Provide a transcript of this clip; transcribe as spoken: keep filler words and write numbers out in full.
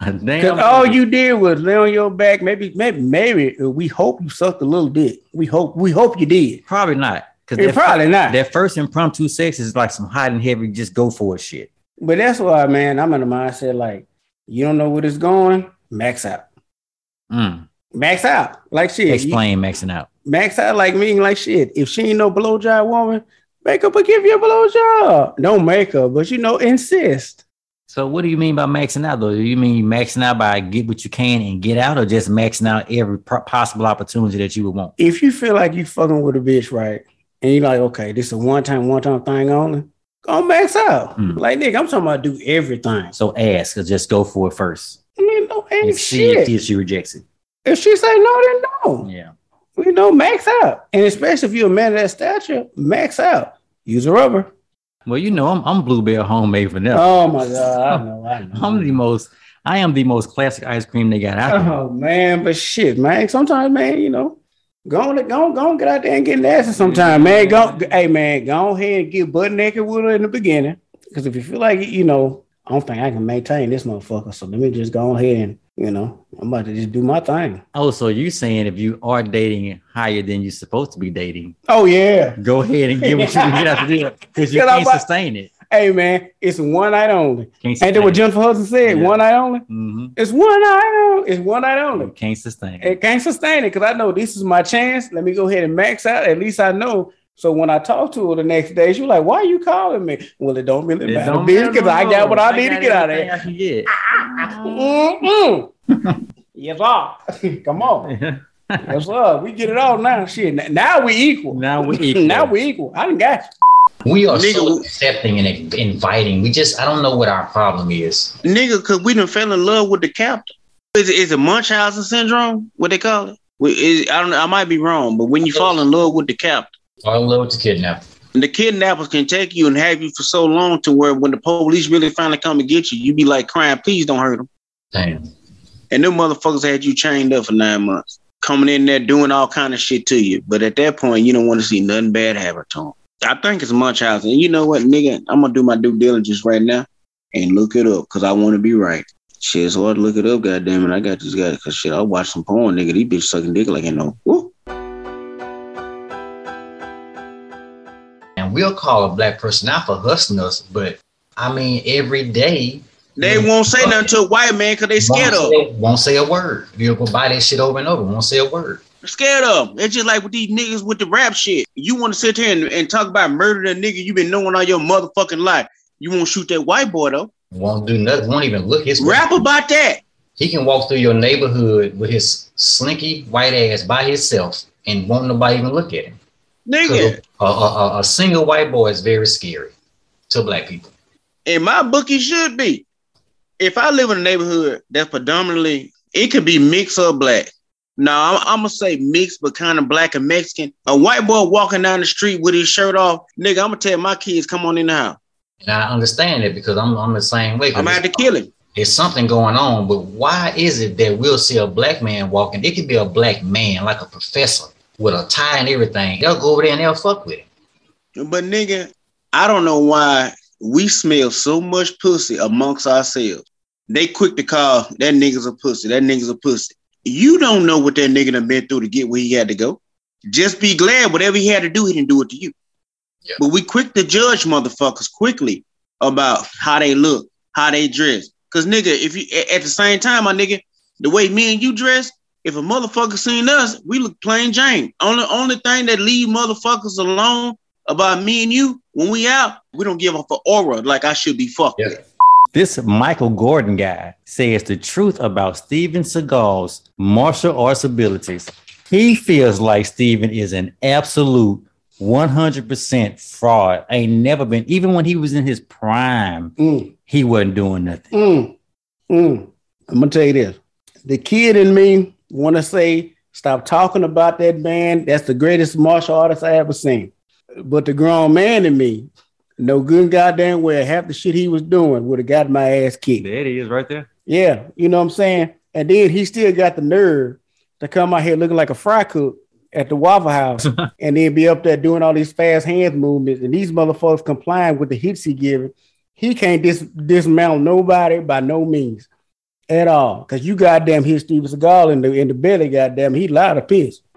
Because all you did was lay on your back. Maybe, maybe, maybe we hope you sucked a little dick. We hope, we hope you did. Probably not. Because probably fir- not. That first impromptu sex is like some hot and heavy, just go for it shit. But that's why, man, I'm in the mindset like, you don't know where it's going, max out. Mm. Max out. Like shit. Explain you, maxing out. Max out like meaning like shit. If she ain't no blowjob woman, make her but give you a blowjob. Don't make her, but you know, insist. So what do you mean by maxing out though? Do you mean maxing out by get what you can and get out, or just maxing out every pro- possible opportunity that you would want? If you feel like you fucking with a bitch, right, and you're like, okay, this is a one-time, one-time thing only, go max out. Mm. Like, nigga, I'm talking about do everything. So ask, or just go for it first. I mean, no, ain't and shit. See if she rejects it. If she say no, then no. Yeah. We know max out. And especially if you're a man of that stature, max out. Use a rubber. Well, you know, I'm I'm Bluebell homemade vanilla. Oh my God, I know, I know. I'm the most, I am the most classic ice cream they got out there. Oh man, but shit, man. Sometimes, man, you know, go on, go on, go on, get out there and get nasty sometime, man. Go, hey man, go ahead and get butt naked with her in the beginning. Because if you feel like, you know, I don't think I can maintain this motherfucker. So let me just go ahead and, you know, I'm about to just do my thing. Oh, so you saying if you are dating higher than you're supposed to be dating? Oh, yeah. Go ahead and get what you can get out the deal because you can't about, sustain it. Hey, man, it's one night only. Ain't that what Jennifer Hudson said? Yeah. One night only? Mm-hmm. It's one night only. It's one night only. You can't sustain it. It can't sustain it because I know this is my chance. Let me go ahead and max out. At least I know. So when I talk to her the next day, she's like, why are you calling me? Well, it don't really it matter, bitch, because I got what I, I need to get out of there. I can get. Mm-hmm. Yes, sir. Come on. Yes, sir. We get it all now. Shit. Now we equal. Now we equal. Now we equal. I done got you. We are nigga, so accepting and inviting. We just, I don't know what our problem is. Nigga, because we done fell in love with the captain. Is it, is it Munchausen syndrome? What they call it? Is, I don't know. I might be wrong, but when you fall in love with the captain. Fall in love with the kidnapper. And the kidnappers can take you and have you for so long to where when the police really finally come and get you, you be like crying, please don't hurt them. Damn. And them motherfuckers had you chained up for nine months, coming in there doing all kind of shit to you. But at that point, you don't want to see nothing bad happen to them. I think it's Munchausen. And you know what, nigga? I'm going to do my due diligence right now and look it up because I want to be right. Shit, it's hard to look it up, goddammit. I got this guy because shit, I watch some porn, nigga. These bitches sucking dick like, you know, woo. And we'll call a black person out for hustling us, but I mean, every day. They won't say nothing to a white man because they scared of them. Won't say a word. You'll go buy that shit over and over. Won't say a word. They're scared of them. It's just like with these niggas with the rap shit. You want to sit here and, and talk about murdering a nigga you been knowing all your motherfucking life. You won't shoot that white boy, though. Won't do nothing. Won't even look his way. Rap about that. He can walk through your neighborhood with his slinky white ass by himself and won't nobody even look at him. Nigga. A, a, a, a single white boy is very scary to black people. In my book, it should be. If I live in a neighborhood that's predominantly, it could be mixed or black. Now, I'm, I'm going to say mixed, but kind of black and Mexican. A white boy walking down the street with his shirt off, nigga, I'm going to tell my kids, come on in the house. And I understand it because I'm, I'm the same way. I'm out to kill him. There's something going on, but why is it that we'll see a black man walking? It could be a black man, like a professor, with a tie and everything. They'll go over there and they'll fuck with him. But nigga, I don't know why we smell so much pussy amongst ourselves. They quick to call that nigga's a pussy. That nigga's a pussy. You don't know what that nigga done been through to get where he had to go. Just be glad whatever he had to do, he didn't do it to you. Yeah. But we quick to judge motherfuckers quickly about how they look, how they dress. Cause nigga, if you at the same time, my nigga, the way me and you dress, if a motherfucker seen us, we look plain Jane. Only only thing that leave motherfuckers alone about me and you when we out, we don't give off an aura like I should be fucked yeah. with. This Michael Gordon guy says the truth about Steven Seagal's martial arts abilities. He feels like Steven is an absolute one hundred percent fraud. Ain't never been, even when he was in his prime, mm. he wasn't doing nothing. Mm. Mm. I'm going to tell you this. The kid in me want to say, stop talking about that man. That's the greatest martial artist I ever seen. But the grown man in me, no good goddamn well, half the shit he was doing would have got my ass kicked. There he is right there. Yeah, you know what I'm saying? And then he still got the nerve to come out here looking like a fry cook at the Waffle House and then be up there doing all these fast hand movements and these motherfuckers complying with the hits he giving. He can't dis- dismount nobody by no means. at all. Cause you goddamn hit Steven Seagal in the in the belly, goddamn, he lied to piss.